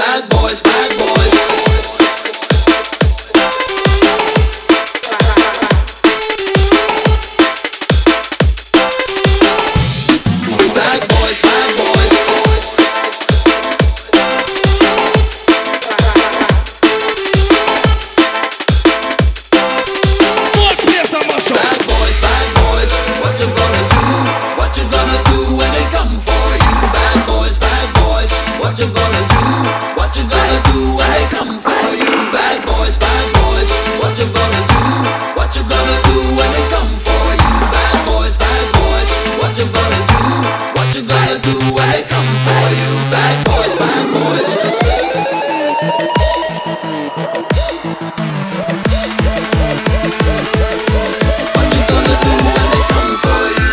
Bad boys, bad boys. Bad boys, bad boys. What place am I show? Bad boys, bad boys. What you gonna do? What you gonna do when they come for you? Bad boys, bad boys. What you gonna do? What you gonna do when they come for you? Bad boys, bad boys. What you gonna do? What you gonna do when they come for you? Bad boys, bad boys. What you gonna do? What you gonna do when they come for you? Bad boys, bad boys. What you gonna do when they come for you?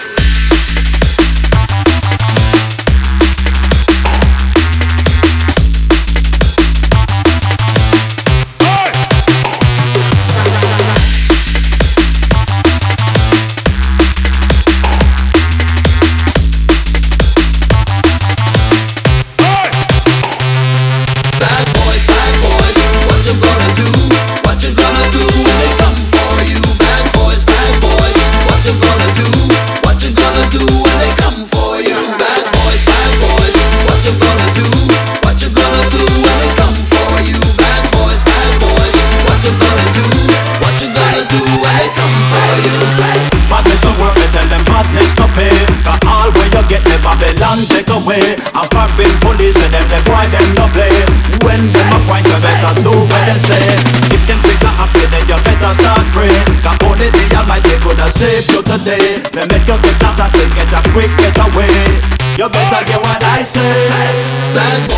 Bad boys, bad boys. What you gonna do? What you gonna do when they come for you? Bad boys, bad boys. What you gonna do? What you gonna do when they come for you? Bad boys, bad boys. What you gonna do? What you gonna do when they come for you? Bad boys, bad boys. What you gonna do? What you gonna do when they come for you? Badness don't work, me tell them badness to pay. Cause all where you get the Babylon take away. I'm popping police and them, they why them no play. When them a point, you better do what them say. If them figure happy, then you better start praying. Cause only the Almighty could have saved you today. They make you get out and get a quick getaway. You better get what I say. Bad